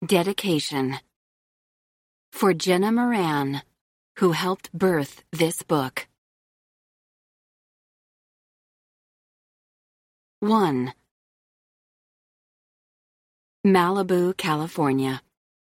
Dedication. For Jenna Moran, who helped birth this book. 1. Malibu, California.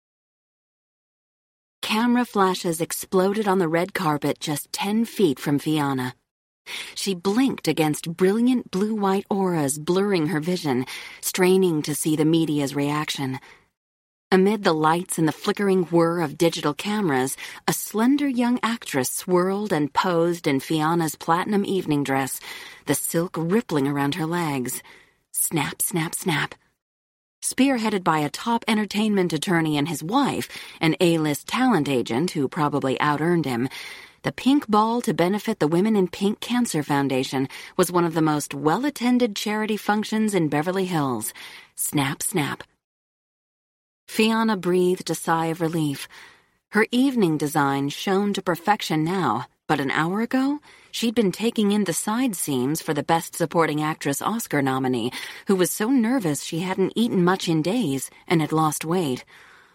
Camera flashes exploded on the red carpet just 10 feet from Fiona. She blinked against brilliant blue-white auras blurring her vision, straining to see the media's reaction. Amid the lights and the flickering whir of digital cameras, a slender young actress swirled and posed in Fiona's platinum evening dress, the silk rippling around her legs. Snap, snap, snap. Spearheaded by a top entertainment attorney and his wife, an A-list talent agent who probably out-earned him, the Pink Ball to benefit the Women in Pink Cancer Foundation was one of the most well-attended charity functions in Beverly Hills. Snap, snap. Fiona breathed a sigh of relief. Her evening design shone to perfection now, but an hour ago, she'd been taking in the side seams for the Best Supporting Actress Oscar nominee, who was so nervous she hadn't eaten much in days and had lost weight.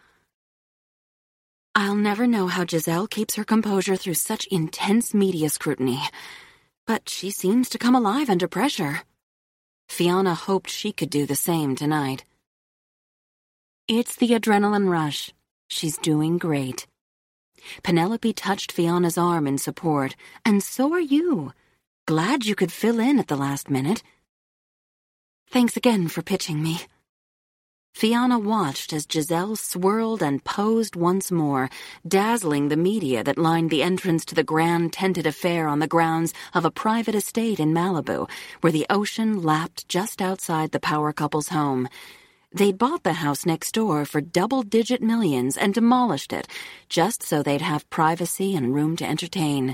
I'll never know how Giselle keeps her composure through such intense media scrutiny, but she seems to come alive under pressure. Fiona hoped she could do the same tonight. It's the adrenaline rush. She's doing great. Penelope touched Fiona's arm in support, and so are you. Glad you could fill in at the last minute. Thanks again for pitching me. Fiona watched as Giselle swirled and posed once more, dazzling the media that lined the entrance to the grand tented affair on the grounds of a private estate in Malibu, where the ocean lapped just outside the power couple's home. They'd bought the house next door for double-digit millions and demolished it, just so they'd have privacy and room to entertain.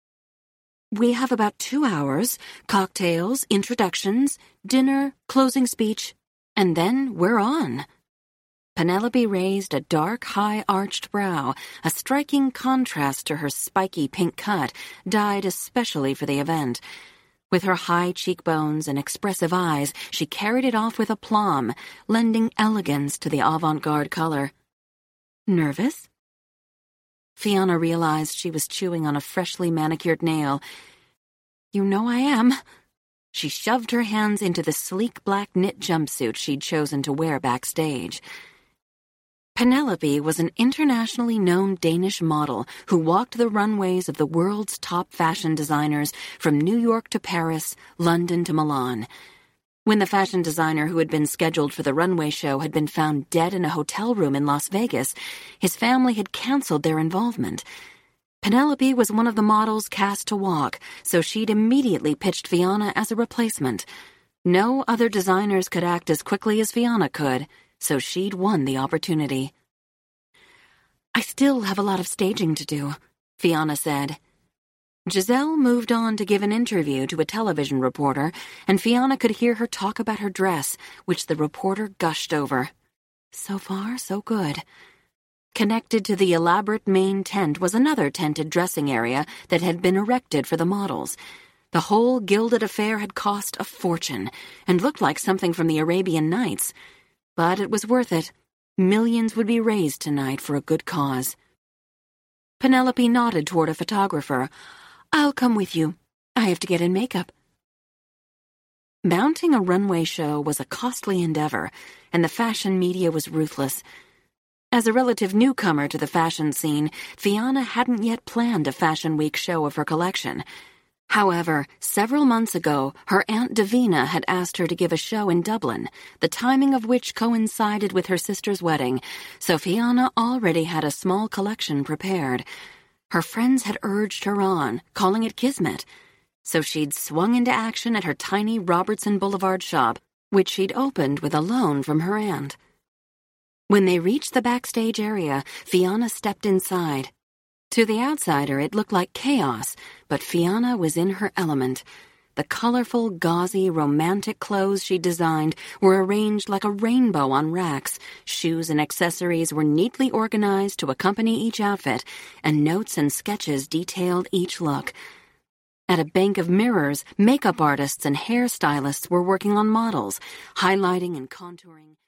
We have about 2 hours, cocktails, introductions, dinner, closing speech, and then we're on. Penelope raised a dark, high-arched brow, a striking contrast to her spiky pink cut, dyed especially for the event. With her high cheekbones and expressive eyes, she carried it off with aplomb, lending elegance to the avant-garde color. Nervous? Fiona realized she was chewing on a freshly manicured nail. You know I am. She shoved her hands into the sleek black knit jumpsuit she'd chosen to wear backstage. Penelope was an internationally known Danish model who walked the runways of the world's top fashion designers from New York to Paris, London to Milan. When the fashion designer who had been scheduled for the runway show had been found dead in a hotel room in Las Vegas, his family had canceled their involvement. Penelope was one of the models cast to walk, so she'd immediately pitched Fiona as a replacement. No other designers could act as quickly as Fiona could, so she'd won the opportunity. I still have a lot of staging to do, Fiona said. Giselle moved on to give an interview to a television reporter, and Fiona could hear her talk about her dress, which the reporter gushed over. So far, so good. Connected to the elaborate main tent was another tented dressing area that had been erected for the models. The whole gilded affair had cost a fortune and looked like something from the Arabian Nights. But it was worth it. Millions would be raised tonight for a good cause. Penelope nodded toward a photographer. I'll come with you. I have to get in makeup. Mounting a runway show was a costly endeavor, and the fashion media was ruthless. As a relative newcomer to the fashion scene, Fiona hadn't yet planned a Fashion Week show of her collection. However, several months ago, her Aunt Davina had asked her to give a show in Dublin, the timing of which coincided with her sister's wedding, so Fiona already had a small collection prepared. Her friends had urged her on, calling it kismet, so she'd swung into action at her tiny Robertson Boulevard shop, which she'd opened with a loan from her aunt. When they reached the backstage area, Fiona stepped inside. To the outsider, it looked like chaos, but Fiona was in her element. The colorful, gauzy, romantic clothes she designed were arranged like a rainbow on racks. Shoes and accessories were neatly organized to accompany each outfit, and notes and sketches detailed each look. At a bank of mirrors, makeup artists and hairstylists were working on models, highlighting and contouring